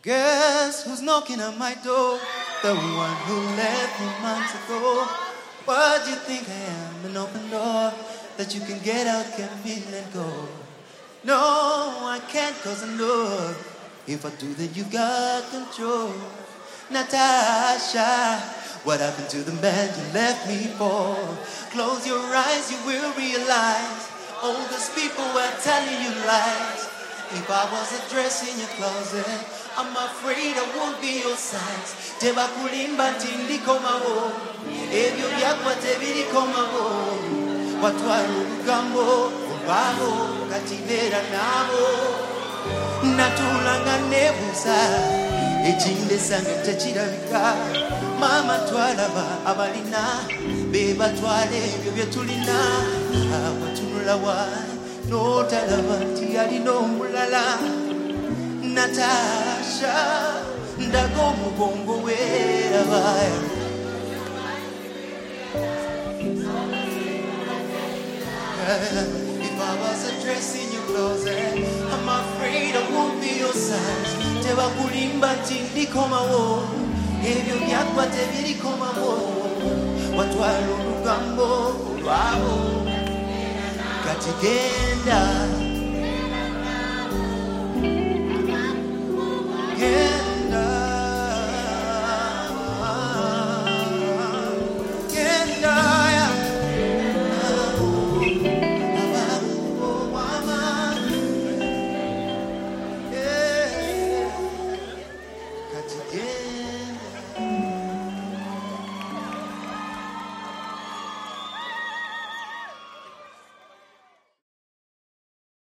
Guess who's knocking on my door? The one who left me months ago. What do you think I am? An open door that you can get out, can feel and go. No, I can't, cause I know if I do, then you got control. Natasha, what happened to the man you left me for? Close your eyes, you will realize all those people were telling you lies. If I was a dress in your closet, I'm afraid I won't be your size. Teba kulimba tindiko mawo, ebyo byakwa tebiriko mawo. Watwala olugambo, olwabo, katibera nabo. Natulanga nebuuza, ekinde sange tekirabika. Mama twalaba abalina, be batwala ebyo bye tulina. Abatunula wayi, n'otalaba nti yalina omulala. Natasha, ndaga omugongo weerabaya. If I was a dress in your closet, I'm afraid I won't be your size. Teba kulimba tindiko mawo, ebyo byakwa tebiriko mawo. Watwala olugambo olwabo, kati genda.